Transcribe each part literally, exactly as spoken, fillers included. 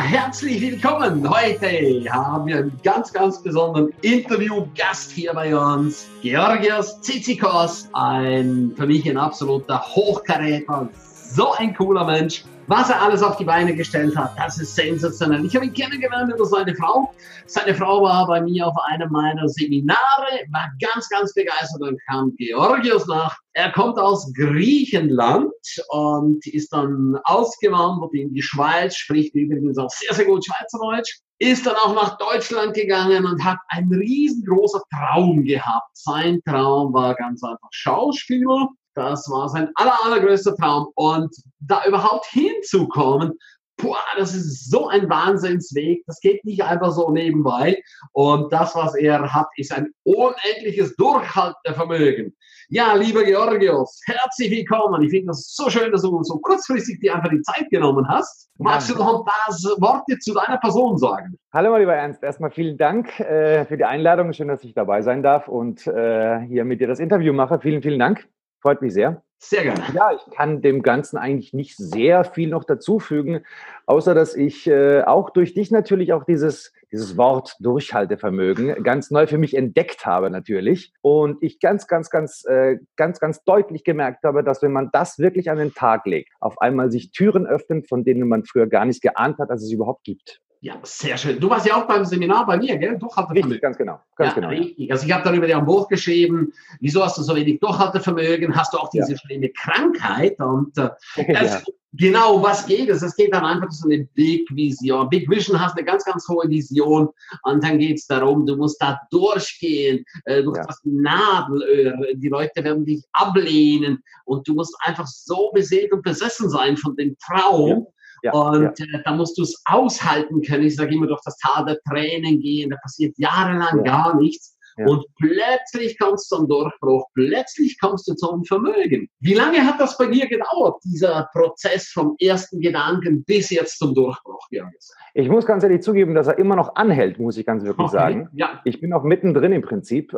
herzlich willkommen. Heute haben wir einen ganz, ganz besonderen Interviewgast hier bei uns. Georgios Tsitsikos, ein für mich ein absoluter Hochkaräter, so ein cooler Mensch. Was er alles auf die Beine gestellt hat, das ist sensationell. Ich habe ihn kennengelernt über seine Frau. Seine Frau war bei mir auf einem meiner Seminare, war ganz, ganz begeistert und kam Georgios nach. Er kommt aus Griechenland und ist dann ausgewandert in die Schweiz, spricht übrigens auch sehr, sehr gut Schweizerdeutsch. Ist dann auch nach Deutschland gegangen und hat einen riesengroßen Traum gehabt. Sein Traum war ganz einfach Schauspieler. Das war sein aller, allergrößter Traum. Und da überhaupt hinzukommen, boah, das ist so ein Wahnsinnsweg. Das geht nicht einfach so nebenbei. Und das, was er hat, ist ein unendliches Durchhaltevermögen. Ja, lieber Georgios, herzlich willkommen. Ich finde das so schön, dass du so kurzfristig dir einfach die Zeit genommen hast. Magst du noch ein paar Worte zu deiner Person sagen? Hallo, mein lieber Ernst. Erstmal vielen Dank äh, für die Einladung. Schön, dass ich dabei sein darf und äh, hier mit dir das Interview mache. Vielen, vielen Dank. Freut mich sehr. Sehr gerne. Ja, ich kann dem Ganzen eigentlich nicht sehr viel noch dazufügen, außer dass ich äh, auch durch dich natürlich auch dieses, dieses Wort Durchhaltevermögen ganz neu für mich entdeckt habe natürlich. Und ich ganz, ganz, ganz, äh, ganz, ganz deutlich gemerkt habe, dass wenn man das wirklich an den Tag legt, auf einmal sich Türen öffnen, von denen man früher gar nicht geahnt hat, dass es überhaupt gibt. Ja, sehr schön. Du warst ja auch beim Seminar bei mir, gell? Durchhaltevermögen. Richtig, ganz genau. Ganz ja, genau. Richtig. Also ich habe darüber dir ein Buch geschrieben, wieso hast du so wenig Durchhaltevermögen, hast du auch diese ja. schlimme Krankheit und äh, ja. genau, was geht es? Es geht dann einfach so eine Big Vision. Big Vision hast eine ganz, ganz hohe Vision und dann geht es darum, du musst da durchgehen, äh, durch ja. das Nadelöhr, die Leute werden dich ablehnen und du musst einfach so beseelt und besessen sein von dem Traum. Ja. Ja, und ja. Äh, da musst du es aushalten können. Ich sage immer, durch das Tal der Tränen gehen. Da passiert jahrelang ja. gar nichts. Ja. Und plötzlich kommst du zum Durchbruch. Plötzlich kommst du zum Vermögen. Wie lange hat das bei dir gedauert, dieser Prozess vom ersten Gedanken bis jetzt zum Durchbruch? Ich muss ganz ehrlich zugeben, dass er immer noch anhält, muss ich ganz wirklich okay. sagen. Ja. Ich bin auch mittendrin im Prinzip.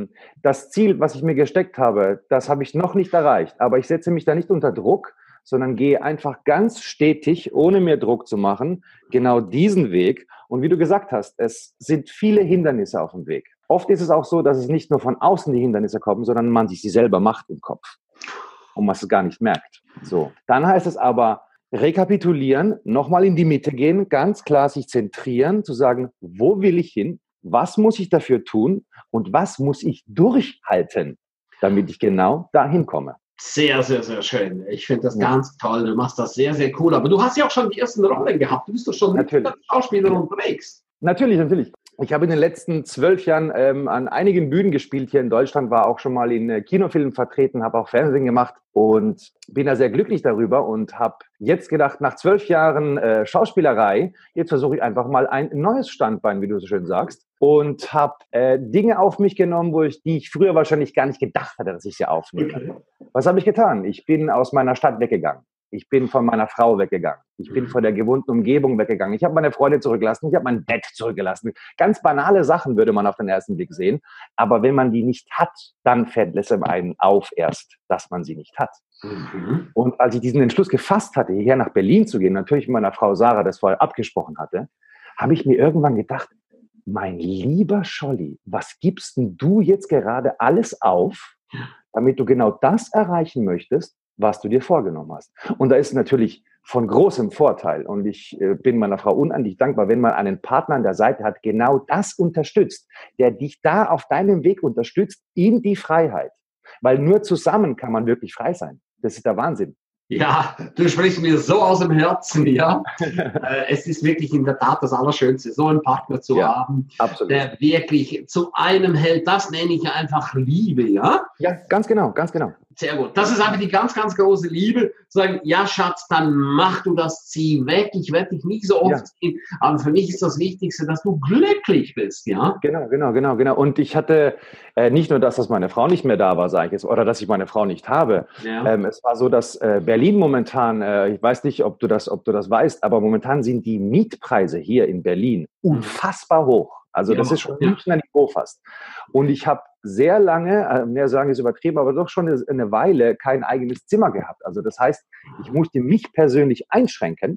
Das Ziel, was ich mir gesteckt habe, das habe ich noch nicht erreicht. Aber ich setze mich da nicht unter Druck, sondern gehe einfach ganz stetig, ohne mir Druck zu machen, genau diesen Weg. Und wie du gesagt hast, es sind viele Hindernisse auf dem Weg. Oft ist es auch so, dass es nicht nur von außen die Hindernisse kommen, sondern man sich sie selber macht im Kopf und man es gar nicht merkt. So, dann heißt es aber, rekapitulieren, nochmal in die Mitte gehen, ganz klar sich zentrieren, zu sagen, wo will ich hin, was muss ich dafür tun und was muss ich durchhalten, damit ich genau dahin komme. Sehr, sehr, sehr schön. Ich finde das ja. ganz toll. Du machst das sehr, sehr cool. Aber du hast ja auch schon die ersten Rollen gehabt. Du bist doch schon mit als Schauspieler unterwegs. Natürlich, natürlich. Ich habe in den letzten zwölf Jahren ähm, an einigen Bühnen gespielt hier in Deutschland, war auch schon mal in äh, Kinofilmen vertreten, habe auch Fernsehen gemacht und bin da sehr glücklich darüber und habe jetzt gedacht, nach zwölf Jahren äh, Schauspielerei, jetzt versuche ich einfach mal ein neues Standbein, wie du so schön sagst, und habe äh, Dinge auf mich genommen, wo ich, die ich früher wahrscheinlich gar nicht gedacht hatte, dass ich sie aufnehme. Okay. Was habe ich getan? Ich bin aus meiner Stadt weggegangen. Ich bin von meiner Frau weggegangen. Ich bin von der gewohnten Umgebung weggegangen. Ich habe meine Freunde zurückgelassen. Ich habe mein Bett zurückgelassen. Ganz banale Sachen würde man auf den ersten Blick sehen. Aber wenn man die nicht hat, dann fällt es einem auf erst, dass man sie nicht hat. Mhm. Und als ich diesen Entschluss gefasst hatte, hierher nach Berlin zu gehen, natürlich mit meiner Frau Sarah das vorher abgesprochen hatte, habe ich mir irgendwann gedacht, mein lieber Scholli, was gibst denn du jetzt gerade alles auf, damit du genau das erreichen möchtest, was du dir vorgenommen hast. Und da ist natürlich von großem Vorteil und ich äh, bin meiner Frau unendlich dankbar, wenn man einen Partner an der Seite hat, genau das unterstützt, der dich da auf deinem Weg unterstützt in die Freiheit. Weil nur zusammen kann man wirklich frei sein. Das ist der Wahnsinn. Ja, du sprichst mir so aus dem Herzen, ja. äh, es ist wirklich in der Tat das Allerschönste, so einen Partner zu ja, haben, absolut. Der wirklich zu einem hält. Das nenne ich einfach Liebe, ja? Ja, ganz genau, ganz genau. Sehr gut. Das ist einfach die ganz, ganz große Liebe. Zu sagen, ja, Schatz, dann mach du das, zieh weg. Ich werde dich nicht so oft ja. ziehen. Aber für mich ist das Wichtigste, dass du glücklich bist, ja? Genau, genau, genau, genau. Und ich hatte äh, nicht nur das, dass meine Frau nicht mehr da war, sage ich jetzt, oder dass ich meine Frau nicht habe. Ja. Ähm, es war so, dass äh, Berlin momentan, äh, ich weiß nicht, ob du das, ob du das weißt, aber momentan sind die Mietpreise hier in Berlin unfassbar hoch. Also ja, das ist schon ja. Münchner Niveau fast. Und ich habe sehr lange, äh, mehr sagen ist übertrieben, aber doch schon eine, eine Weile kein eigenes Zimmer gehabt. Also das heißt, ich musste mich persönlich einschränken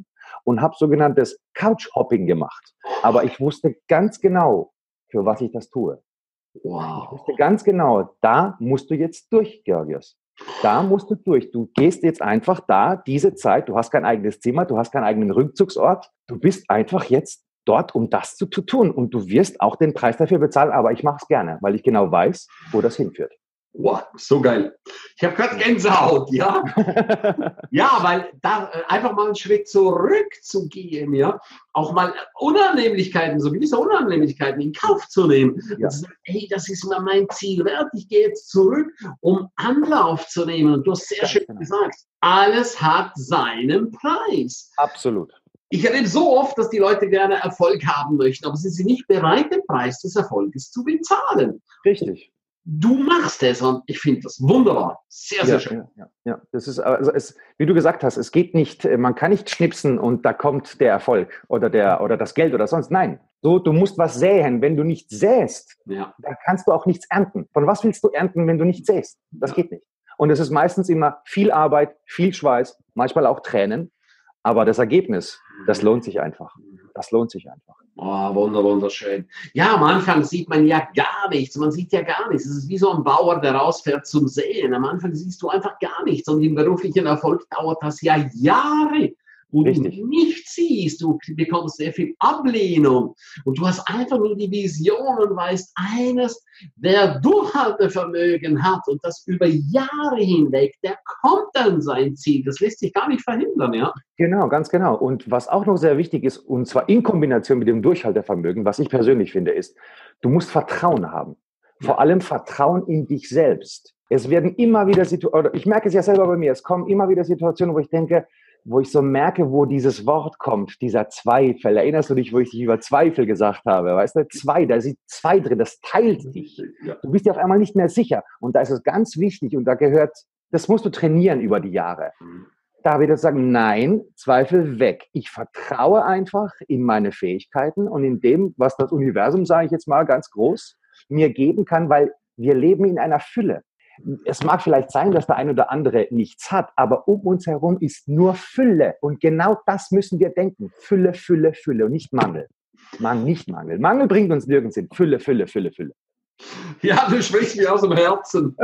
und habe sogenanntes Couchhopping gemacht. Aber ich wusste ganz genau, für was ich das tue. Wow. Ich wusste ganz genau, da musst du jetzt durch, Georgios. Da musst du durch. Du gehst jetzt einfach da, diese Zeit, du hast kein eigenes Zimmer, du hast keinen eigenen Rückzugsort. Du bist einfach jetzt dort, um das zu tun. Und du wirst auch den Preis dafür bezahlen, aber ich mache es gerne, weil ich genau weiß, wo das hinführt. Wow, so geil. Ich habe gerade Gänsehaut, ja. Ja, weil da äh, einfach mal einen Schritt zurückzugehen, ja, auch mal Unannehmlichkeiten, so gewisse Unannehmlichkeiten in Kauf zu nehmen. Ja. Und zu sagen, hey, das ist mir mein Ziel wert, ich gehe jetzt zurück, um Anlauf zu nehmen. Und du hast sehr Ja, schön genau. gesagt, alles hat seinen Preis. Absolut. Ich erlebe so oft, dass die Leute gerne Erfolg haben möchten, aber sie sind nicht bereit, den Preis des Erfolges zu bezahlen. Richtig. Du machst es und ich finde das wunderbar. Sehr, sehr Ja, schön. ja, ja, ja. Das ist, also es, wie du gesagt hast, es geht nicht, man kann nicht schnipsen und da kommt der Erfolg oder, der, oder das Geld oder sonst. Nein, du, du musst was säen. Wenn du nicht säst, Ja. dann kannst du auch nichts ernten. Von was willst du ernten, wenn du nicht säst? Das Ja. geht nicht. Und es ist meistens immer viel Arbeit, viel Schweiß, manchmal auch Tränen. Aber das Ergebnis, das lohnt sich einfach. Das lohnt sich einfach. Oh, wunder, wunderschön. Ja, am Anfang sieht man ja gar nichts. Man sieht ja gar nichts. Es ist wie so ein Bauer, der rausfährt zum Säen. Am Anfang siehst du einfach gar nichts. Und im beruflichen Erfolg dauert das ja Jahre, wo Richtig. du nichts siehst. Du bekommst sehr viel Ablehnung. Und du hast einfach nur die Vision und weißt eines, wer Durchhaltevermögen hat und das über Jahre hinweg, der kommt an sein Ziel. Das lässt sich gar nicht verhindern, ja? Genau, ganz genau. Und was auch noch sehr wichtig ist, und zwar in Kombination mit dem Durchhaltevermögen, was ich persönlich finde, ist, du musst Vertrauen haben. Vor allem Vertrauen in dich selbst. Es werden immer wieder Situationen, ich merke es ja selber bei mir, es kommen immer wieder Situationen, wo ich denke, wo ich so merke, wo dieses Wort kommt, dieser Zweifel. Erinnerst du dich, wo ich dich über Zweifel gesagt habe? Weißt du, zwei, da sind zwei drin, das teilt dich. Du bist dir auf einmal nicht mehr sicher. Und da ist es ganz wichtig und da gehört, das musst du trainieren über die Jahre. Da wieder sagen, nein, Zweifel weg. Ich vertraue einfach in meine Fähigkeiten und in dem, was das Universum, sage ich jetzt mal ganz groß, mir geben kann, weil wir leben in einer Fülle. Es mag vielleicht sein, dass der ein oder andere nichts hat, aber um uns herum ist nur Fülle. Und genau das müssen wir denken. Fülle, Fülle, Fülle und nicht Mangel. Man, nicht Mangel. Mangel bringt uns nirgends hin. Fülle, Fülle, Fülle, Fülle. Ja, du sprichst mir aus dem Herzen.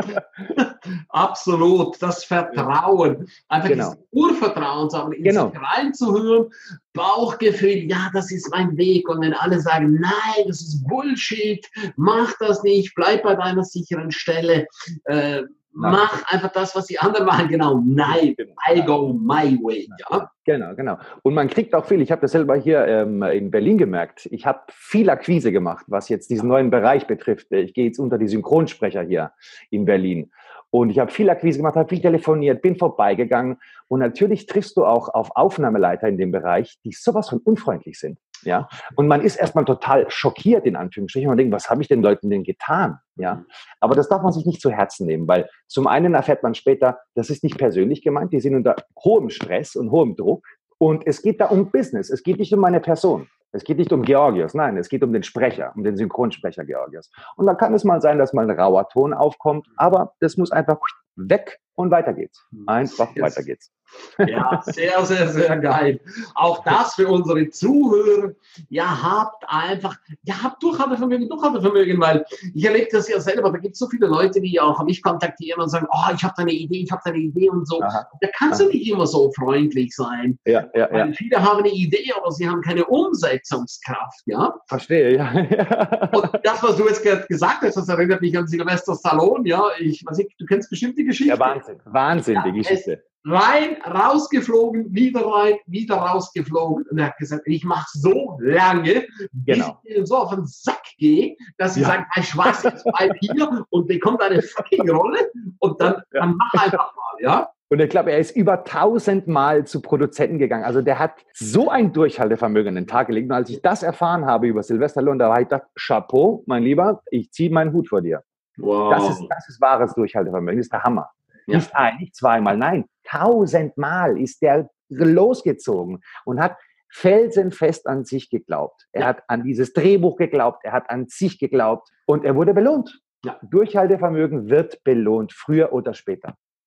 Absolut. Das Vertrauen. Einfach Genau. das Urvertrauen zu haben, in Genau. sich reinzuhören. Bauchgefühl, ja, das ist mein Weg. Und wenn alle sagen, nein, das ist Bullshit, mach das nicht, bleib bei deiner sicheren Stelle, äh, mach einfach das, was die anderen machen. Genau, nein, I go my way. Ja? Genau, genau. Und man kriegt auch viel. Ich habe das selber hier ähm, in Berlin gemerkt. Ich habe viel Akquise gemacht, was jetzt diesen neuen Bereich betrifft. Ich gehe jetzt unter die Synchronsprecher hier in Berlin. Und ich habe viel Akquise gemacht, habe viel telefoniert, bin vorbeigegangen. Und natürlich triffst du auch auf Aufnahmeleiter in dem Bereich, die sowas von unfreundlich sind. Ja? Und man ist erstmal total schockiert, in Anführungsstrichen. Man denkt, was habe ich den Leuten denn getan? Ja? Aber das darf man sich nicht zu Herzen nehmen, weil zum einen erfährt man später, das ist nicht persönlich gemeint, die sind unter hohem Stress und hohem Druck. Und es geht da um Business. Es geht nicht um meine Person. Es geht nicht um Georgios. Nein, es geht um den Sprecher, um den Synchronsprecher Georgios. Und da kann es mal sein, dass mal ein rauer Ton aufkommt, aber das muss einfach weg und weiter geht's. Einfach Yes. weiter geht's. Ja, sehr, sehr, sehr geil. Auch das für unsere Zuhörer. Ja, habt einfach, ja, habt Durchhaltevermögen, Durchhaltevermögen, weil ich erlebe das ja selber. Da gibt es so viele Leute, die auch mich kontaktieren und sagen, oh, ich habe da eine Idee, ich habe da eine Idee und so. Aha. Da kannst du nicht immer so freundlich sein. Ja, ja, Weil ja. viele haben eine Idee, aber sie haben keine Umsetzungskraft, ja. Verstehe, ja. Und das, was du jetzt gerade gesagt hast, das erinnert mich an Sylvester Stallone, ja. Ich weiß nicht, du kennst bestimmt die Geschichte. Ja, Wahnsinn. Wahnsinn, Ja, die Geschichte. Rein, rausgeflogen, wieder rein, wieder rausgeflogen. Und er hat gesagt, ich mache so lange, bis Genau. ich ihnen so auf den Sack gehe, dass sie Ja. sagen, ich schwarz jetzt bleib hier und bekommt eine fucking Rolle und dann, Ja. dann mach einfach mal, ja. Und ich glaube, er ist über tausend Mal zu Produzenten gegangen. Also der hat so ein Durchhaltevermögen an den Tag gelegt. Und als ich das erfahren habe über Sylvester Stallone, da habe ich gedacht, Chapeau, mein Lieber, ich ziehe meinen Hut vor dir. Wow. Das ist, das ist wahres Durchhaltevermögen, das ist der Hammer. Ja. Nicht ein, nicht zweimal, nein, tausendmal ist der losgezogen und hat felsenfest an sich geglaubt. Er Ja. hat an dieses Drehbuch geglaubt, er hat an sich geglaubt und er wurde belohnt. Ja. Durchhaltevermögen wird belohnt, früher oder später.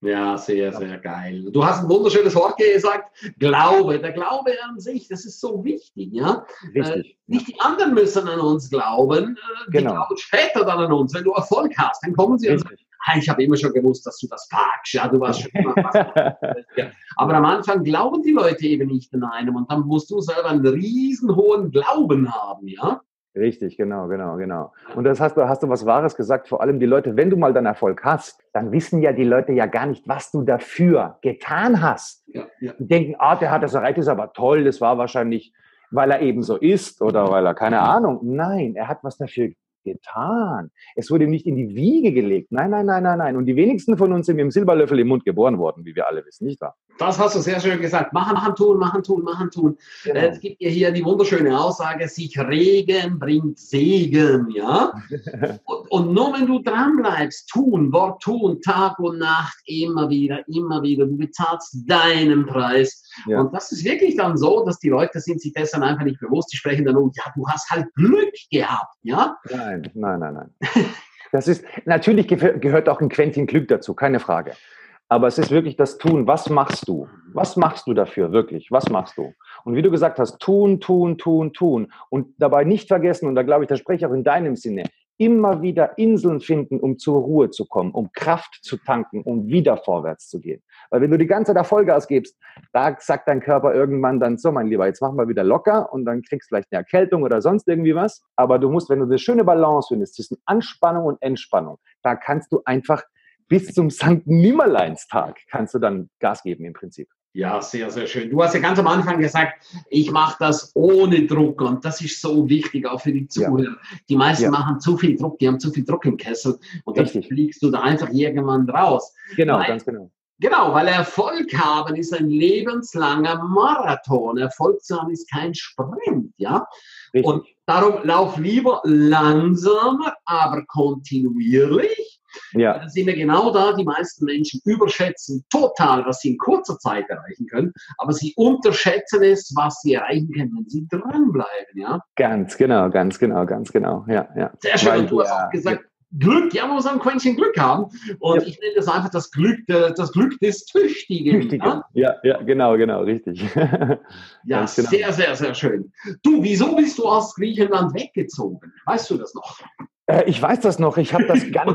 Ja, sehr, sehr geil. Du hast ein wunderschönes Wort gesagt, Glaube. Der Glaube an sich, das ist so wichtig, ja. Richtig. Äh, nicht die anderen müssen an uns glauben, äh, die Genau. glauben später dann an uns. Wenn du Erfolg hast, dann kommen sie und sagen, Richtig. hey, ich habe immer schon gewusst, dass du das packst, ja, du warst schon immer was. Ja. Aber am Anfang glauben die Leute eben nicht an einem und dann musst du selber einen riesen hohen Glauben haben, ja. Richtig, genau, genau, genau. Und das hast du, hast du was Wahres gesagt, vor allem die Leute, wenn du mal dann Erfolg hast, dann wissen ja die Leute ja gar nicht, was du dafür getan hast. Ja, ja. Die denken, ah, der hat das erreicht, ist aber toll, das war wahrscheinlich, weil er eben so ist oder weil er, keine Ahnung. Nein, er hat was dafür getan. Es wurde ihm nicht in die Wiege gelegt. Nein, nein, nein, nein, nein. Und die wenigsten von uns sind mit dem Silberlöffel im Mund geboren worden, wie wir alle wissen, nicht wahr? Das hast du sehr schön gesagt. Machen, machen, tun, machen, tun, machen, tun. Genau. Äh, es gibt ja hier die wunderschöne Aussage, sich regen bringt Segen, ja. und, und nur wenn du dran bleibst, tun, Wort tun, Tag und Nacht, immer wieder, immer wieder, du bezahlst deinen Preis. Ja. Und das ist wirklich dann so, dass die Leute sind sich dessen einfach nicht bewusst. Die sprechen dann, oh, ja, du hast halt Glück gehabt, ja. Nein, nein, nein, nein. Das ist, natürlich gehört auch ein Quäntchen Glück dazu, keine Frage. Aber es ist wirklich das Tun. Was machst du? Was machst du dafür wirklich? Was machst du? Und wie du gesagt hast, tun, tun, tun, tun. Und dabei nicht vergessen, und da glaube ich, das spreche ich auch in deinem Sinne, immer wieder Inseln finden, um zur Ruhe zu kommen, um Kraft zu tanken, um wieder vorwärts zu gehen. Weil wenn du die ganze Zeit Vollgas gibst, da sagt dein Körper irgendwann dann, so mein Lieber, jetzt machen wir wieder locker und dann kriegst du vielleicht eine Erkältung oder sonst irgendwie was. Aber du musst, wenn du eine schöne Balance findest zwischen Anspannung und Entspannung, da kannst du einfach bis zum Sankt Nimmerleinstag kannst du dann Gas geben im Prinzip. Ja, sehr, sehr schön. Du hast ja ganz am Anfang gesagt, ich mache das ohne Druck und das ist so wichtig auch für die Zuhörer. Ja. Die meisten ja. machen zu viel Druck, die haben zu viel Druck im Kessel und dann Richtig. fliegst du da einfach irgendwann raus. Genau, weil, ganz genau. Genau, weil Erfolg haben ist ein lebenslanger Marathon. Erfolg zu haben ist kein Sprint, ja. Richtig. Und darum lauf lieber langsamer, aber kontinuierlich. Ja. Da sind wir genau da, die meisten Menschen überschätzen total, was sie in kurzer Zeit erreichen können, aber sie unterschätzen es, was sie erreichen können, wenn sie dranbleiben, ja? Ganz genau, ganz genau, ganz genau, ja, ja. Sehr schön, Weil, du hast ja, auch gesagt, ja. Glück, ja, man muss ein Quäntchen Glück haben und ja. ich nenne das einfach das Glück, das Glück des Tüchtigen. Tüchtigen. Ja? ja, ja, genau, genau, richtig. Ja, genau. Sehr, sehr, sehr schön. Du, wieso bist du aus Griechenland weggezogen? Weißt du das noch? Ich weiß das noch, ich habe das ganz,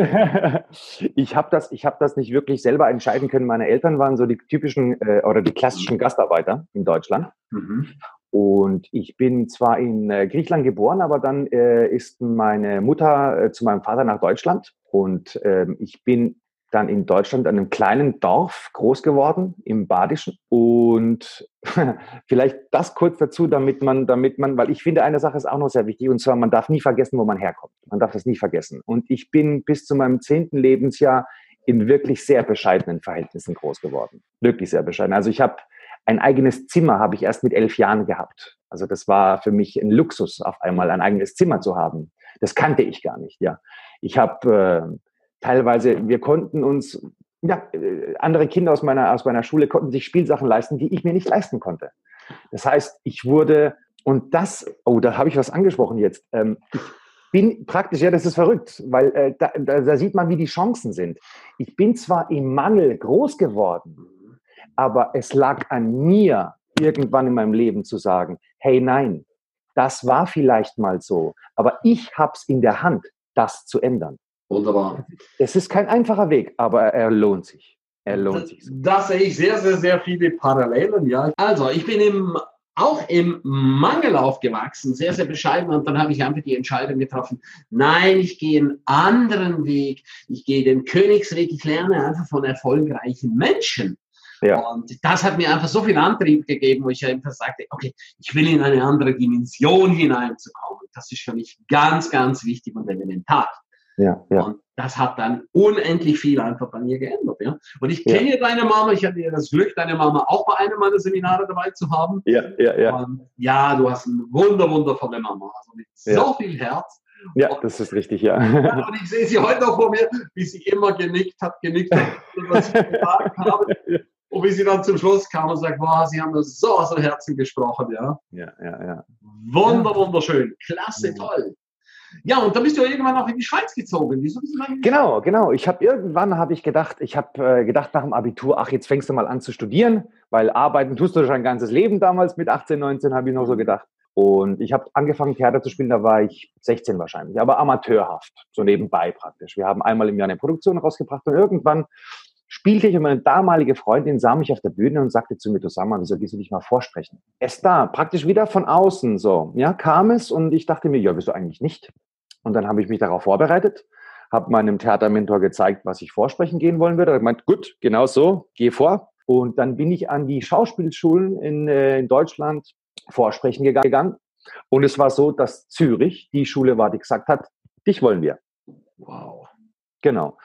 ich habe das, ich habe das nicht wirklich selber entscheiden können. Meine Eltern waren so die typischen äh, oder die klassischen Gastarbeiter in Deutschland. Mhm. Und ich bin zwar in äh, Griechenland geboren, aber dann äh, ist meine Mutter äh, zu meinem Vater nach Deutschland und äh, ich bin dann in Deutschland an einem kleinen Dorf groß geworden, im Badischen. Und vielleicht das kurz dazu, damit man, damit man, weil ich finde, eine Sache ist auch noch sehr wichtig, und zwar, man darf nie vergessen, wo man herkommt. Man darf das nie vergessen. Und ich bin bis zu meinem zehnten Lebensjahr in wirklich sehr bescheidenen Verhältnissen groß geworden. Wirklich sehr bescheiden. Also ich habe ein eigenes Zimmer, habe ich erst mit elf Jahren gehabt. Also das war für mich ein Luxus, auf einmal ein eigenes Zimmer zu haben. Das kannte ich gar nicht, ja. Ich habe äh, teilweise, wir konnten uns, ja, andere Kinder aus meiner, aus meiner Schule konnten sich Spielsachen leisten, die ich mir nicht leisten konnte. Das heißt, ich wurde, und das, oh, da habe ich was angesprochen jetzt, ähm, ich bin praktisch, ja, das ist verrückt, weil äh, da, da, da sieht man, wie die Chancen sind. Ich bin zwar im Mangel groß geworden, aber es lag an mir, irgendwann in meinem Leben zu sagen, hey, nein, das war vielleicht mal so, aber ich habe es in der Hand, das zu ändern. Wunderbar. Es ist kein einfacher Weg, aber er lohnt sich. Er lohnt das, sich. Da sehe ich sehr, sehr, sehr viele Parallelen. Ja. Also, ich bin im, auch im Mangel aufgewachsen, sehr, sehr bescheiden. Und dann habe ich einfach die Entscheidung getroffen, nein, ich gehe einen anderen Weg. Ich gehe den Königsweg. Ich lerne einfach von erfolgreichen Menschen. Ja. Und das hat mir einfach so viel Antrieb gegeben, wo ich einfach sagte, okay, ich will in eine andere Dimension hineinzukommen. Das ist für mich ganz, ganz wichtig und elementar. Ja, ja. Und das hat dann unendlich viel einfach bei mir geändert. Ja? Und ich kenne ja. deine Mama, ich hatte ja das Glück, deine Mama auch bei einem meiner Seminare dabei zu haben. Ja, ja, ja. Und ja, du hast eine wunder, wundervolle Mama, also mit ja. so viel Herz. Ja, und, das ist richtig, ja. ja. Und ich sehe sie heute noch vor mir, wie sie immer genickt hat, genickt hat, was ich gesagt habe. Und wie sie dann zum Schluss kam und sagt, wow, sie haben das so aus dem Herzen gesprochen, ja. Ja, ja, ja. Wunder, wunderschön, klasse, ja. toll. Ja, und dann bist du irgendwann auch in die Schweiz gezogen. Wieso bist du dann in die Genau, genau. Ich habe irgendwann habe ich gedacht, ich habe äh, gedacht nach dem Abitur, ach, jetzt fängst du mal an zu studieren, weil arbeiten tust du schon ein ganzes Leben damals mit achtzehn, neunzehn, habe ich noch so gedacht. Und ich habe angefangen, Theater zu spielen, da war ich sechzehn wahrscheinlich, aber amateurhaft, so nebenbei praktisch. Wir haben einmal im Jahr eine Produktion rausgebracht und irgendwann spielte ich und meine damalige Freundin sah mich auf der Bühne und sagte zu mir, du sag mal, wieso gehst du dich mal vorsprechen? Es da, praktisch wieder von außen so, ja, kam es und ich dachte mir, ja, wieso eigentlich nicht? Und dann habe ich mich darauf vorbereitet, habe meinem Theatermentor gezeigt, was ich vorsprechen gehen wollen würde. Er hat gemeint, gut, genau so, geh vor. Und dann bin ich an die Schauspielschulen in, äh, in Deutschland vorsprechen gegangen. Und es war so, dass Zürich die Schule war, die gesagt hat, dich wollen wir. Wow. Genau.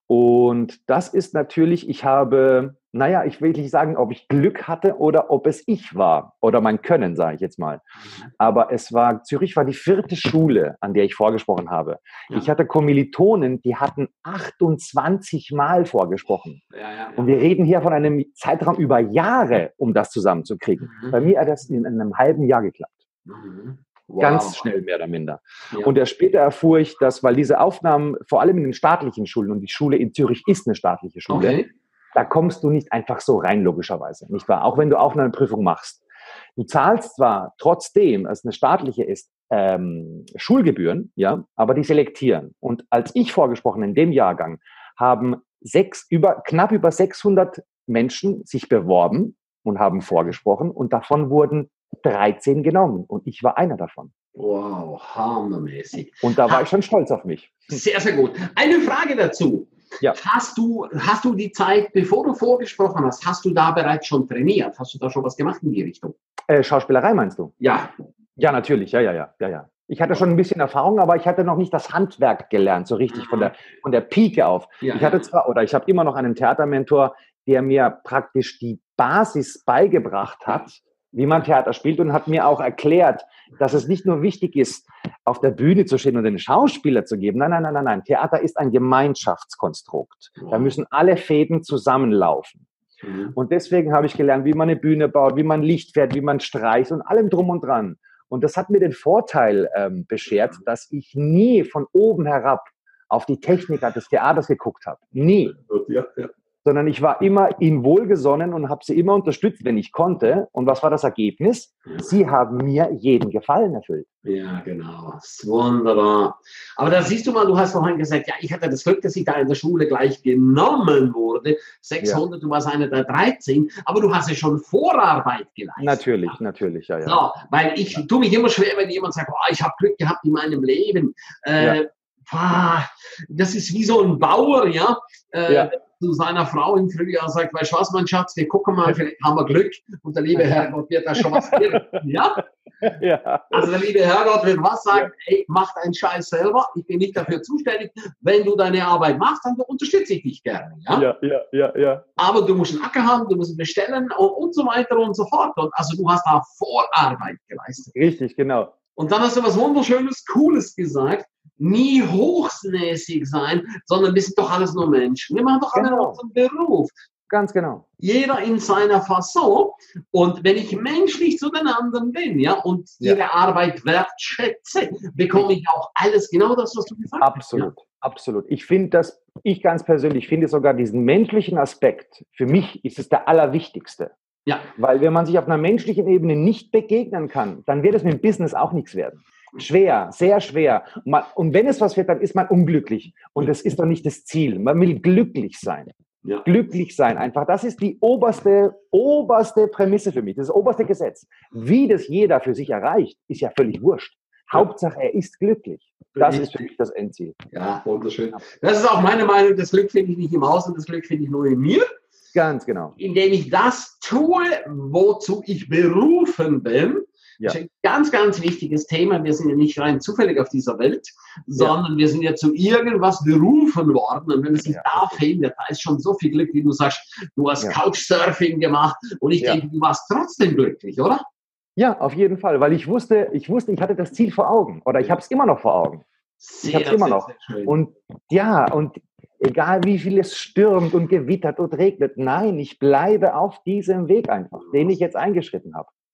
Und das ist natürlich, ich habe, naja, ich will nicht sagen, ob ich Glück hatte oder ob es ich war oder mein Können, sage ich jetzt mal. Aber es war, Zürich war die vierte Schule, an der ich vorgesprochen habe. Ja. Ich hatte Kommilitonen, die hatten achtundzwanzig Mal vorgesprochen. Ja, ja, ja. Und wir reden hier von einem Zeitraum über Jahre, um das zusammenzukriegen. Mhm. Bei mir hat das in einem halben Jahr geklappt. Mhm. Wow. Ganz schnell, mehr oder minder. Ja. Und erst später erfuhr ich, dass, weil diese Aufnahmen, vor allem in den staatlichen Schulen, und die Schule in Zürich ist eine staatliche Schule, okay, da kommst du nicht einfach so rein, logischerweise, nicht wahr? Auch wenn du Aufnahmeprüfung machst. Du zahlst zwar trotzdem, als eine staatliche ist, ähm, Schulgebühren, ja, aber die selektieren. Und als ich vorgesprochen in dem Jahrgang, haben sechs, über, knapp über sechshundert Menschen sich beworben und haben vorgesprochen und davon wurden dreizehn genommen und ich war einer davon. Wow, hammermäßig. Und da war ha- ich schon stolz auf mich. Sehr, sehr gut. Eine Frage dazu. Ja. Hast du, hast du die Zeit, bevor du vorgesprochen hast, hast du da bereits schon trainiert? Hast du da schon was gemacht in die Richtung? Äh, Schauspielerei meinst du? Ja. Ja, natürlich. Ja, ja, ja, ja, ja. Ich hatte schon ein bisschen Erfahrung, aber ich hatte noch nicht das Handwerk gelernt, so richtig von der, von der Pike auf. Ja, ich hatte zwar, oder ich habe immer noch einen Theatermentor, der mir praktisch die Basis beigebracht hat, wie man Theater spielt und hat mir auch erklärt, dass es nicht nur wichtig ist, auf der Bühne zu stehen und den Schauspieler zu geben. Nein, nein, nein, nein, nein. Theater ist ein Gemeinschaftskonstrukt. Da müssen alle Fäden zusammenlaufen. Mhm. Und deswegen habe ich gelernt, wie man eine Bühne baut, wie man Licht fährt, wie man streicht und allem drum und dran. Und das hat mir den Vorteil ähm, beschert, dass ich nie von oben herab auf die Techniker des Theaters geguckt habe. Nie. Ja, ja. Sondern ich war immer ihnen wohlgesonnen und habe sie immer unterstützt, wenn ich konnte. Und was war das Ergebnis? Sie haben mir jeden Gefallen erfüllt. Ja, genau. Das ist wunderbar. Aber da siehst du mal, du hast vorhin gesagt, ja, ich hatte das Glück, dass ich da in der Schule gleich genommen wurde. sechshundert, ja. Du warst einer der dreizehn, aber du hast ja schon Vorarbeit geleistet. Natürlich, ja. natürlich, ja, ja. So, weil ich ja. tue mich immer schwer, wenn jemand sagt, oh, ich habe Glück gehabt in meinem Leben. Äh, ja. Das ist wie so ein Bauer, ja. Äh, ja. Zu seiner Frau im Frühjahr sagt, weißt du was, mein Schatz, wir gucken mal, vielleicht haben wir Glück und der liebe Herrgott wird da schon was geben. Ja? Ja. Also der liebe Herrgott wird was sagen, ja. Ey, mach deinen Scheiß selber, ich bin nicht dafür zuständig. Wenn du deine Arbeit machst, dann unterstütze ich dich gerne. Ja, ja, ja, ja. ja. Aber du musst einen Acker haben, du musst ihn bestellen und, und so weiter und so fort. Und also du hast da Vorarbeit geleistet. Richtig, genau. Und dann hast du was Wunderschönes, Cooles gesagt. Nie hochnäsig sein, sondern wir sind doch alles nur Menschen. Wir machen doch alle genau. unseren Beruf. Ganz genau. Jeder in seiner Fasson. Und wenn ich menschlich zu den anderen bin, ja, und ja. ihre Arbeit wertschätze, bekomme ich auch alles, genau das, was du gesagt absolut, hast. Absolut, ja. absolut. Ich finde das, ich ganz persönlich finde sogar diesen menschlichen Aspekt, für mich ist es der allerwichtigste. Ja. Weil wenn man sich auf einer menschlichen Ebene nicht begegnen kann, dann wird es mit dem Business auch nichts werden. Schwer, sehr schwer. Und wenn es was wird, dann ist man unglücklich. Und das ist doch nicht das Ziel. Man will glücklich sein. Ja. Glücklich sein einfach. Das ist die oberste, oberste Prämisse für mich. Das ist das oberste Gesetz. Wie das jeder für sich erreicht, ist ja völlig wurscht. Ja. Hauptsache, er ist glücklich. Das ist für mich das Endziel. Ja, wunderschön. Das ist auch meine Meinung. Das Glück finde ich nicht im Außen, das Glück finde ich nur in mir. Ganz genau. Indem ich das tue, wozu ich berufen bin. Ja. Das ist ein ganz, ganz wichtiges Thema. Wir sind ja nicht rein zufällig auf dieser Welt, sondern ja. wir sind ja zu irgendwas berufen worden. Und wenn es sich ja. da findet, da ist schon so viel Glück, wie du sagst, du hast ja. Couchsurfing gemacht und ich ja. denke, du warst trotzdem glücklich, oder? Ja, auf jeden Fall, weil ich wusste, ich wusste, ich hatte das Ziel vor Augen oder ich habe es immer noch vor Augen. Sehr, ich habe es immer noch. Und ja, und egal wie viel es stürmt und gewittert und regnet, nein, ich bleibe auf diesem Weg einfach, den ich jetzt eingeschritten habe.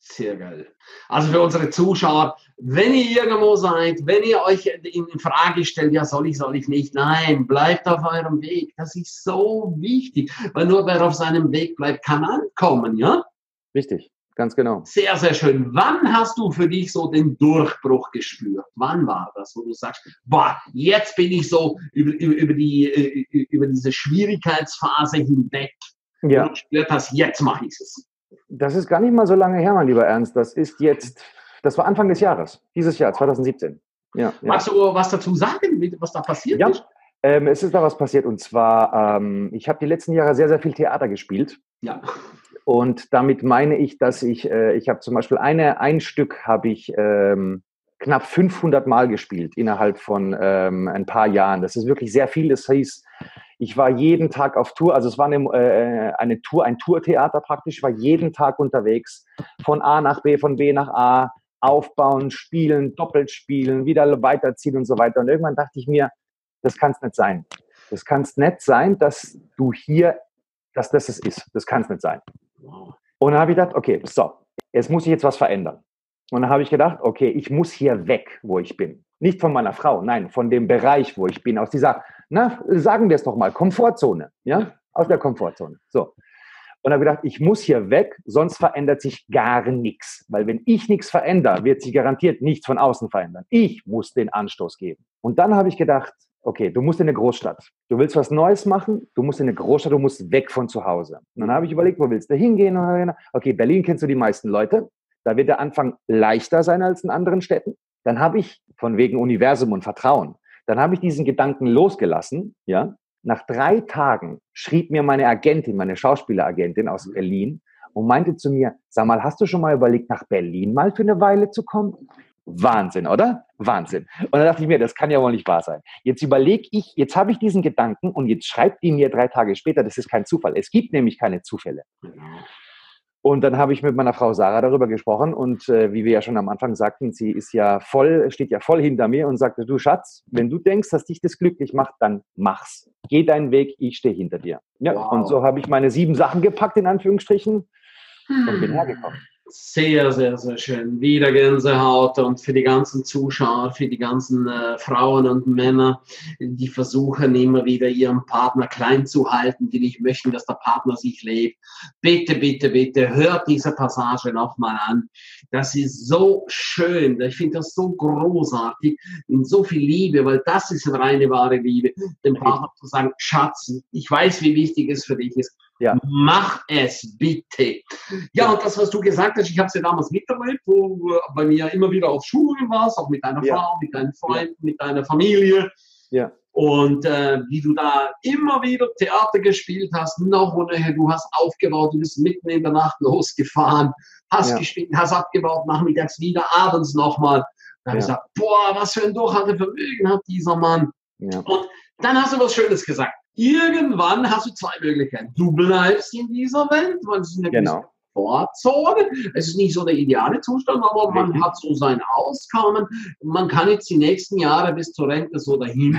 Sehr geil. Also für unsere Zuschauer, wenn ihr irgendwo seid, wenn ihr euch in Frage stellt, ja, soll ich, soll ich nicht? Nein, bleibt auf eurem Weg. Das ist so wichtig, weil nur wer auf seinem Weg bleibt, kann ankommen, ja? Richtig, ganz genau. Sehr, sehr schön. Wann hast du für dich so den Durchbruch gespürt? Wann war das, wo du sagst, boah, jetzt bin ich so über, über, über, die, über diese Schwierigkeitsphase hinweg. Ja. Und du spürt hast, jetzt mache ich es. Das ist gar nicht mal so lange her, mein lieber Ernst. Das ist jetzt, das war Anfang des Jahres, dieses Jahr, zwanzig siebzehn. Ja, Magst ja. du was dazu sagen, was da passiert ja. ist? Ähm, es ist da was passiert und zwar, ähm, ich habe die letzten Jahre sehr, sehr viel Theater gespielt. Ja. Und damit meine ich, dass ich, äh, ich habe zum Beispiel eine, ein Stück habe ich ähm, knapp fünfhundert Mal gespielt innerhalb von ähm, ein paar Jahren. Das ist wirklich sehr viel. Das hieß, ich war jeden Tag auf Tour, also es war eine, äh, eine Tour, ein Tourtheater praktisch, ich war jeden Tag unterwegs, von A nach B, von B nach A, aufbauen, spielen, doppelt spielen, wieder weiterziehen und so weiter. Und irgendwann dachte ich mir, das kann es nicht sein. Das kann es nicht sein, dass du hier, dass das es ist. Das kann es nicht sein. Und dann habe ich gedacht, okay, so, jetzt muss ich jetzt was verändern. Und dann habe ich gedacht, okay, ich muss hier weg, wo ich bin. Nicht von meiner Frau, nein, von dem Bereich, wo ich bin, aus dieser, na, sagen wir es doch mal, Komfortzone, ja, aus der Komfortzone. So. Und dann habe ich gedacht, ich muss hier weg, sonst verändert sich gar nichts. Weil wenn ich nichts verändere, wird sich garantiert nichts von außen verändern. Ich muss den Anstoß geben. Und dann habe ich gedacht, okay, du musst in eine Großstadt. Du willst was Neues machen, du musst in eine Großstadt, du musst weg von zu Hause. Und dann habe ich überlegt, wo willst du hingehen? Okay, Berlin kennst du die meisten Leute. Da wird der Anfang leichter sein als in anderen Städten. Dann habe ich, von wegen Universum und Vertrauen, dann habe ich diesen Gedanken losgelassen, ja. Nach drei Tagen schrieb mir meine Agentin, meine Schauspieleragentin aus Berlin und meinte zu mir, sag mal, hast du schon mal überlegt, nach Berlin mal für eine Weile zu kommen? Wahnsinn, oder? Wahnsinn. Und dann dachte ich mir, das kann ja wohl nicht wahr sein. Jetzt überlege ich, jetzt habe ich diesen Gedanken und jetzt schreibt die mir drei Tage später, das ist kein Zufall. Es gibt nämlich keine Zufälle. Und dann habe ich mit meiner Frau Sarah darüber gesprochen und äh, wie wir ja schon am Anfang sagten, sie ist ja voll, steht ja voll hinter mir und sagte, du Schatz, wenn du denkst, dass dich das glücklich macht, dann mach's. Geh deinen Weg, ich stehe hinter dir. Ja, wow. Und so habe ich meine sieben Sachen gepackt, in Anführungsstrichen, und bin hergekommen. Sehr, sehr, sehr schön. Wieder Gänsehaut und für die ganzen Zuschauer, für die ganzen äh, Frauen und Männer, die versuchen immer wieder ihren Partner klein zu halten, die nicht möchten, dass der Partner sich lebt. Bitte, bitte, bitte, hört diese Passage nochmal an. Das ist so schön. Ich finde das so großartig, in so viel Liebe, weil das ist eine reine, wahre Liebe, dem Partner zu sagen, Schatz, ich weiß, wie wichtig es für dich ist. Ja. Mach es bitte. Ja, und das, was du gesagt hast, ich habe es ja damals miterlebt, wo du bei mir immer wieder auf Schulungen warst, auch mit deiner ja. Frau, mit deinen Freunden, ja. mit deiner Familie. Ja. Und äh, wie du da immer wieder Theater gespielt hast, noch und du hast aufgebaut, du bist mitten in der Nacht losgefahren, hast ja. gespielt, hast abgebaut, nachmittags wieder, abends nochmal. Da habe ich gesagt, boah, was für ein Durchhaltevermögen hat dieser Mann. Ja. Und dann hast du was Schönes gesagt. Irgendwann hast du zwei Möglichkeiten. Du bleibst in dieser Welt, weil es ist eine genau. Komfortzone. Es ist nicht so der ideale Zustand, aber man mhm. hat so sein Auskommen. Man kann jetzt die nächsten Jahre bis zur Rente so dahin.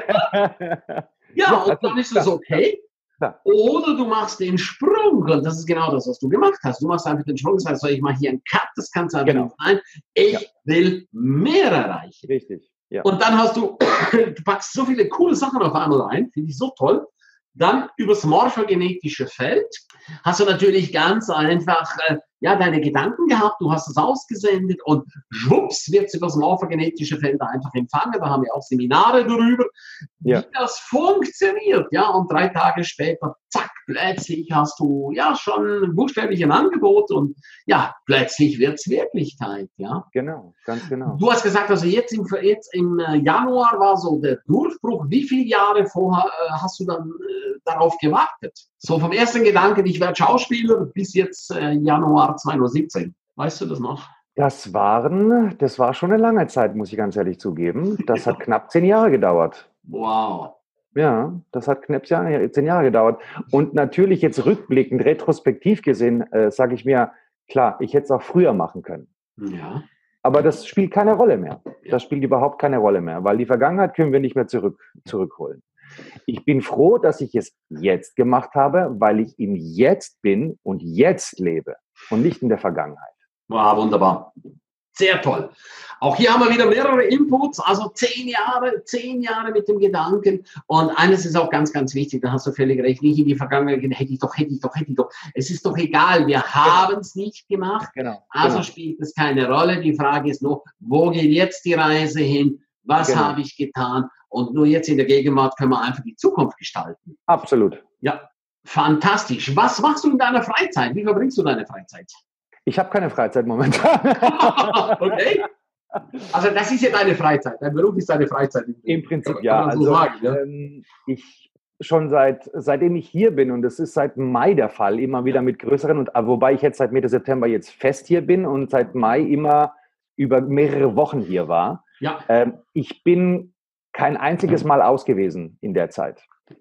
ja, ja, und dann ist es okay. Ja. Oder du machst den Sprung, und das ist genau das, was du gemacht hast. Du machst einfach den Sprung und sagst, so, ich mache hier einen Cut, das kann es einfach genau. nicht sein. Ich ja. will mehr erreichen. Richtig. Ja. Und dann hast du, du packst so viele coole Sachen auf einmal rein, finde ich so toll. Dann übers morphogenetische Feld hast du natürlich ganz einfach äh, ja, deine Gedanken gehabt, du hast es ausgesendet und schwupps wird es übers morphogenetische Feld einfach empfangen. Da haben wir auch Seminare darüber, ja. wie das funktioniert. Ja, und drei Tage später, zack, plötzlich hast du ja schon buchstäblich ein Angebot und ja, plötzlich wird es Wirklichkeit. Ja, genau, ganz genau. Du hast gesagt, also jetzt im, jetzt im Januar war so der Durchbruch. Wie viele Jahre vorher äh, hast du dann äh, darauf gewartet? So vom ersten Gedanken, ich werde Schauspieler, bis jetzt äh, Januar zwanzig siebzehn. Weißt du das noch? Das waren, das war schon eine lange Zeit, muss ich ganz ehrlich zugeben. Das hat knapp zehn Jahre gedauert. Wow. Ja, das hat knapp zehn Jahre gedauert. Und natürlich jetzt rückblickend, retrospektiv gesehen, äh, sage ich mir, klar, ich hätte es auch früher machen können. Ja. Aber das spielt keine Rolle mehr. Das spielt überhaupt keine Rolle mehr, weil die Vergangenheit können wir nicht mehr zurück, zurückholen. Ich bin froh, dass ich es jetzt gemacht habe, weil ich im Jetzt bin und jetzt lebe und nicht in der Vergangenheit. Wow, wunderbar. Sehr toll. Auch hier haben wir wieder mehrere Inputs, also zehn Jahre, zehn Jahre mit dem Gedanken. Und eines ist auch ganz, ganz wichtig, da hast du völlig recht, nicht in die Vergangenheit gehen, hätte ich doch, hätte ich doch, hätte ich doch. Es ist doch egal, wir haben es nicht gemacht, Genau. also genau. spielt es keine Rolle. Die Frage ist nur, wo geht jetzt die Reise hin? Was Genau. habe ich getan? Und nur jetzt in der Gegenwart können wir einfach die Zukunft gestalten. Absolut. Ja, fantastisch. Was machst du in deiner Freizeit? Wie verbringst du deine Freizeit? Ich habe keine Freizeit momentan. Okay. Also das ist ja deine Freizeit. Dein Beruf ist deine Freizeit. Im Prinzip kann ja. man so Also sagen, ja? ähm, ich schon seit seitdem ich hier bin, und das ist seit Mai der Fall, immer wieder mit größeren, und wobei ich jetzt seit Mitte September jetzt fest hier bin und seit Mai immer über mehrere Wochen hier war. Ja. Ähm, ich bin kein einziges Mal aus gewesen in der Zeit.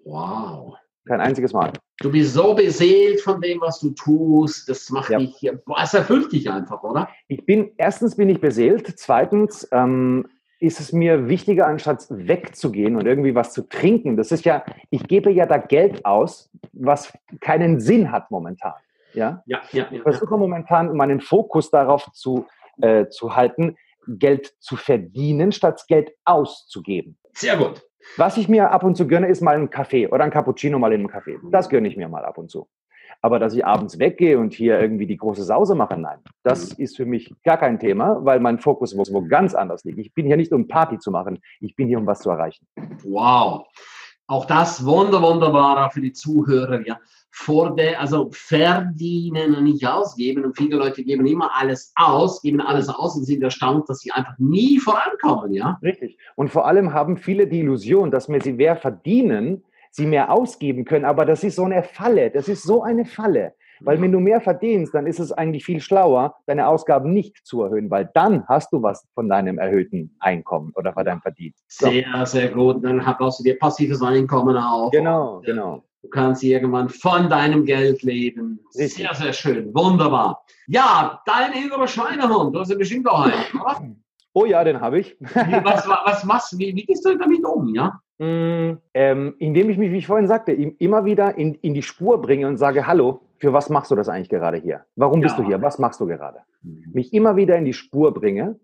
Wow. Kein einziges Mal. Du bist so beseelt von dem, was du tust. Das macht Ja. dich, boah, es erfüllt dich einfach, oder? Ich bin, erstens bin ich beseelt, zweitens ähm, ist es mir wichtiger, anstatt wegzugehen und irgendwie was zu trinken. Das ist ja, ich gebe ja da Geld aus, was keinen Sinn hat momentan. Ja? Ja, ja, ja. Ich versuche momentan meinen Fokus darauf zu, äh, zu halten, Geld zu verdienen, statt Geld auszugeben. Sehr gut. Was ich mir ab und zu gönne, ist mal ein Kaffee oder ein Cappuccino mal in einem Café. Das gönne ich mir mal ab und zu. Aber dass ich abends weggehe und hier irgendwie die große Sause mache, nein. Das ist für mich gar kein Thema, weil mein Fokus wo, wo ganz anders liegt. Ich bin hier nicht, um Party zu machen. Ich bin hier, um was zu erreichen. Wow. Auch das wunder, wunderbar auch für die Zuhörer, ja. Vor der, also verdienen und nicht ausgeben. Und viele Leute geben immer alles aus, geben alles aus und sind erstaunt, dass sie einfach nie vorankommen, ja. Richtig. Und vor allem haben viele die Illusion, dass wenn sie mehr verdienen, sie mehr ausgeben können. Aber das ist so eine Falle. Das ist so eine Falle. Weil wenn du mehr verdienst, dann ist es eigentlich viel schlauer, deine Ausgaben nicht zu erhöhen, weil dann hast du was von deinem erhöhten Einkommen oder von deinem Verdienst. So. Sehr, sehr gut. Dann baust du dir passives Einkommen auf. Genau, genau. Du kannst irgendwann von deinem Geld leben. Richtig. Sehr, sehr schön. Wunderbar. Ja, dein innerer Schweinehund. Du hast ja bestimmt auch einen, oder? Oh ja, den habe ich. Wie, was, was machst du? Wie, wie gehst du damit um, ja? Mm, ähm, indem ich mich, wie ich vorhin sagte, ihm immer wieder in, in die Spur bringe und sage, hallo, für was machst du das eigentlich gerade hier? Warum bist Ja. du hier? Was machst du gerade? Mich immer wieder in die Spur bringe.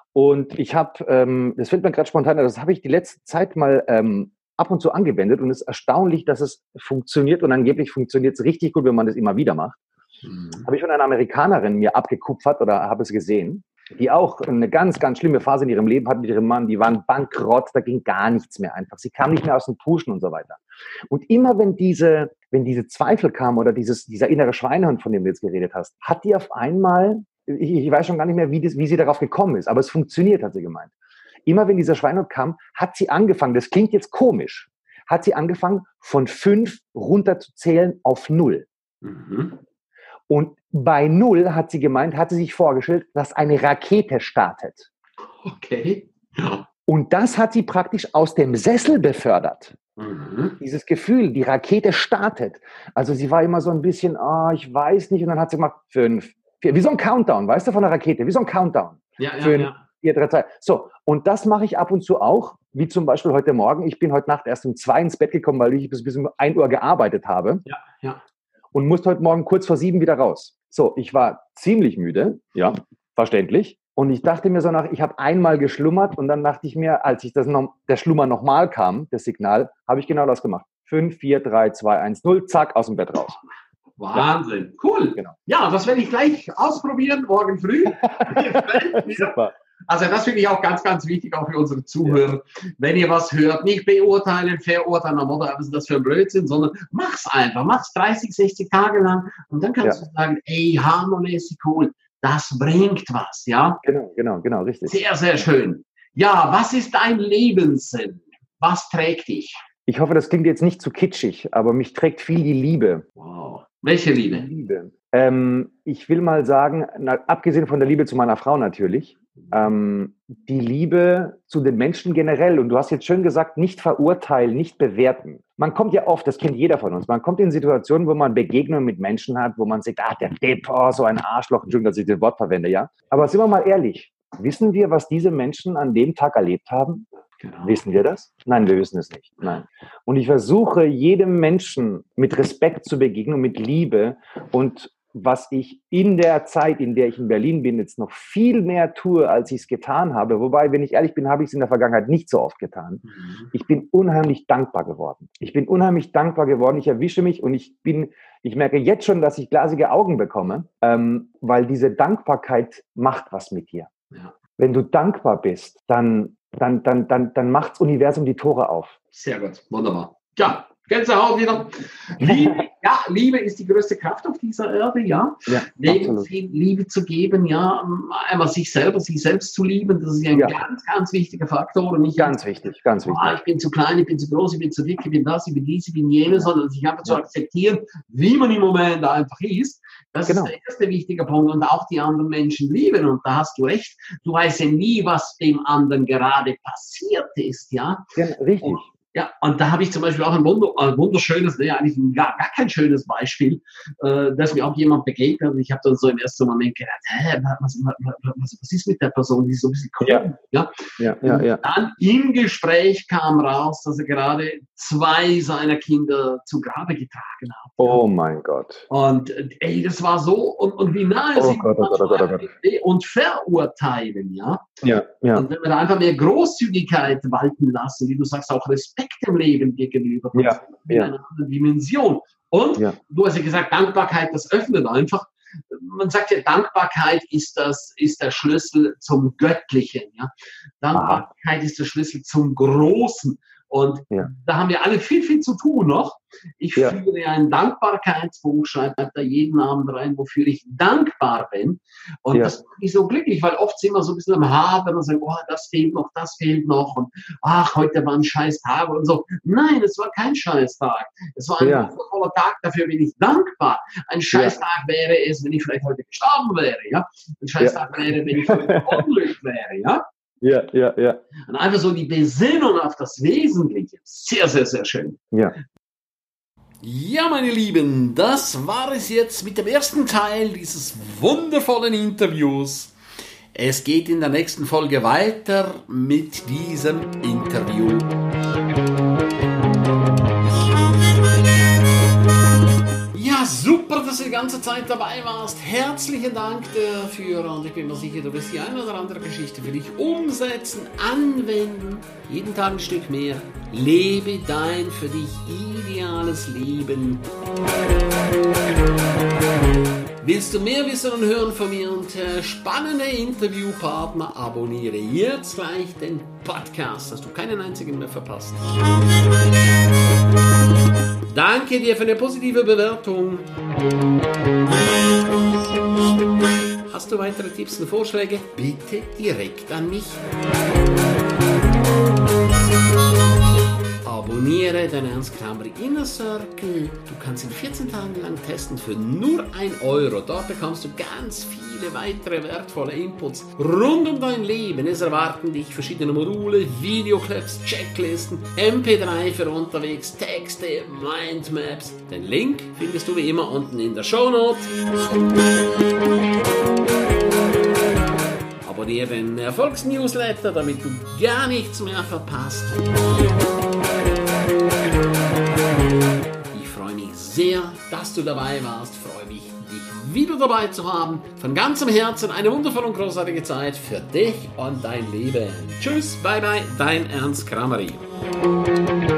Und ich habe, ähm, das fällt mir gerade spontan, das habe ich die letzte Zeit mal ähm, ab und zu angewendet und es ist erstaunlich, dass es funktioniert und angeblich funktioniert es richtig gut, wenn man das immer wieder macht. Mhm. Habe ich von einer Amerikanerin mir abgekupfert oder habe es gesehen, die auch eine ganz, ganz schlimme Phase in ihrem Leben hat mit ihrem Mann. Die waren bankrott, da ging gar nichts mehr einfach. Sie kam nicht mehr aus dem Pushen und so weiter. Und immer wenn diese, wenn diese Zweifel kamen oder dieses, dieser innere Schweinehund, von dem du jetzt geredet hast, hat die auf einmal, ich, ich weiß schon gar nicht mehr, wie, das, wie sie darauf gekommen ist, aber es funktioniert, hat sie gemeint. Immer wenn dieser Schweinehund kam, hat sie angefangen, das klingt jetzt komisch, hat sie angefangen, von fünf runterzuzählen auf null. Mhm. Und bei null hat sie gemeint, hat sie sich vorgestellt, dass eine Rakete startet. Okay. Ja. Und das hat sie praktisch aus dem Sessel befördert. Mhm. Dieses Gefühl, die Rakete startet. Also sie war immer so ein bisschen, ah, oh, ich weiß nicht. Und dann hat sie gemacht, fünf, vier, wie so ein Countdown, weißt du, von der Rakete, wie so ein Countdown. Ja, ja, Fünf, ja. vier, drei, zwei. So, und das mache ich ab und zu auch, wie zum Beispiel heute Morgen. Ich bin heute Nacht erst um zwei ins Bett gekommen, weil ich bis, bis um ein Uhr gearbeitet habe. Ja, ja. Und musste heute Morgen kurz vor sieben wieder raus. So, ich war ziemlich müde, ja, verständlich. Und ich dachte mir so nach, ich habe einmal geschlummert und dann dachte ich mir, als ich das noch, der Schlummer nochmal kam, das Signal, habe ich genau das gemacht. fünf, vier, drei, zwei, eins, null, zack, aus dem Bett raus. Wahnsinn. Cool. Genau. Ja, das werde ich gleich ausprobieren, morgen früh. Super. Also das finde ich auch ganz, ganz wichtig, auch für unsere Zuhörer. Wenn ihr was hört, nicht beurteilen, verurteilen, am Motto, was ist das für ein Blödsinn, sondern mach's einfach, mach's dreißig, sechzig Tage lang und dann kannst Ja. du sagen, ey, harmonisch, cool, das bringt was, ja? Genau, genau, genau, richtig. Sehr, sehr schön. Ja, was ist dein Lebenssinn? Was trägt dich? Ich hoffe, das klingt jetzt nicht zu kitschig, aber mich trägt viel die Liebe. Wow. Welche Liebe? Liebe. Ähm, ich will mal sagen, na, abgesehen von der Liebe zu meiner Frau natürlich, ähm, die Liebe zu den Menschen generell. Und du hast jetzt schön gesagt, nicht verurteilen, nicht bewerten. Man kommt ja oft, das kennt jeder von uns, man kommt in Situationen, wo man Begegnungen mit Menschen hat, wo man sagt, ah, der Depp, oh, so ein Arschloch, Entschuldigung, dass ich das Wort verwende, ja. Aber sind wir mal ehrlich, wissen wir, was diese Menschen an dem Tag erlebt haben? Genau. Wissen wir das? Nein, wir wissen es nicht. Nein. Und ich versuche, jedem Menschen mit Respekt zu begegnen und mit Liebe und was ich in der Zeit, in der ich in Berlin bin, jetzt noch viel mehr tue, als ich es getan habe. Wobei, wenn ich ehrlich bin, habe ich es in der Vergangenheit nicht so oft getan. Mhm. Ich bin unheimlich dankbar geworden. Ich bin unheimlich dankbar geworden. Ich erwische mich und ich bin, ich merke jetzt schon, dass ich glasige Augen bekomme, ähm, weil diese Dankbarkeit macht was mit dir. Ja. Wenn du dankbar bist, dann, dann, dann, dann, dann macht das Universum die Tore auf. Sehr gut, wunderbar. Ja, Gänsehaut wieder. Liebe, ja, Liebe ist die größte Kraft auf dieser Erde, ja. ja Neben viel Liebe zu geben, ja, einmal sich selber, sich selbst zu lieben, das ist ja ein ja. ganz, ganz wichtiger Faktor. Und nicht ganz wichtig, ganz wichtig. Ah, ich bin zu klein, ich bin zu groß, ich bin zu dick, ich bin das, ich bin dies, ich bin jenes, sondern sich einfach ja. zu akzeptieren, wie man im Moment einfach ist. Das genau. ist der erste wichtige Punkt. Und auch die anderen Menschen lieben. Und da hast du recht. Du weißt ja nie, was dem anderen gerade passiert ist, ja. ja richtig. Und Ja, und da habe ich zum Beispiel auch ein, Wunder, ein wunderschönes, nee, eigentlich ein, gar, gar kein schönes Beispiel, äh, dass mir auch jemand begegnet und ich habe dann so im ersten Moment gedacht, hä, was, was, was, was ist mit der Person, die ist so ein bisschen komisch, ja. Ja? Ja, ja, ja. Und dann im Gespräch kam raus, dass er gerade zwei seiner Kinder zu Grabe getragen hat. Oh ja. mein Gott. Und ey, das war so, und, und wie nahe oh sind Gott, oh Gott, oh Gott, oh Gott. und verurteilen, ja? Ja, ja. Und wenn wir da einfach mehr Großzügigkeit walten lassen, wie du sagst, auch Respekt im Leben gegenüber, ja, in ja. einer anderen Dimension. Und ja. du hast ja gesagt, Dankbarkeit, das öffnet einfach. Man sagt ja, Dankbarkeit ist, das, ist der Schlüssel zum Göttlichen. Ja? Dankbarkeit ah. ist der Schlüssel zum Großen. Und ja. da haben wir alle viel, viel zu tun noch. Ich ja. führe ein Dankbarkeitsbuch, schreibe da jeden Abend rein, wofür ich dankbar bin. Und ja. das macht mich so glücklich, weil oft sind wir so ein bisschen am Hadern und sagen, oh, das fehlt noch, das fehlt noch. Und ach, heute war ein scheiß Tag und so. Nein, es war kein scheiß Tag. Es war ein ja. wundervoller Tag, dafür bin ich dankbar. Ein scheiß ja. Tag wäre es, wenn ich vielleicht heute gestorben wäre. Ja? Ein scheiß ja. Tag wäre, wenn ich heute verunglückt wäre. Ja? Ja, ja, ja. Und einfach so die Besinnung auf das Wesentliche. Sehr, sehr, sehr schön. Ja. Ja, meine Lieben, das war es jetzt mit dem ersten Teil dieses wundervollen Interviews. Es geht in der nächsten Folge weiter mit diesem Interview. Ja, super, dass du die ganze Zeit dabei warst. Herzlichen Dank dafür und ich bin mir sicher, du wirst die eine oder andere Geschichte für dich umsetzen, anwenden. Jeden Tag ein Stück mehr. Lebe dein für dich ideales Leben. Willst du mehr wissen und hören von mir und äh, spannende Interviewpartner? Abonniere jetzt gleich den Podcast, dass du keinen einzigen mehr verpasst. Danke dir für eine positive Bewertung. Hast du weitere Tipps und Vorschläge? Bitte direkt an mich. Abonniere den Ernst Kramri Inner Circle. Du kannst ihn vierzehn Tage lang testen für nur ein Euro. Dort bekommst du ganz viele weitere wertvolle Inputs rund um dein Leben. Es erwarten dich verschiedene Module, Videoclips, Checklisten, M P drei für unterwegs, Texte, Mindmaps. Den Link findest du wie immer unten in der Shownote. Abonniere den Erfolgsnewsletter, damit du gar nichts mehr verpasst. Ich freue mich sehr, dass du dabei warst. Ich freue mich, dich wieder dabei zu haben. Von ganzem Herzen eine wundervolle und großartige Zeit für dich und dein Leben. Tschüss, bye bye, dein Ernst Kramri.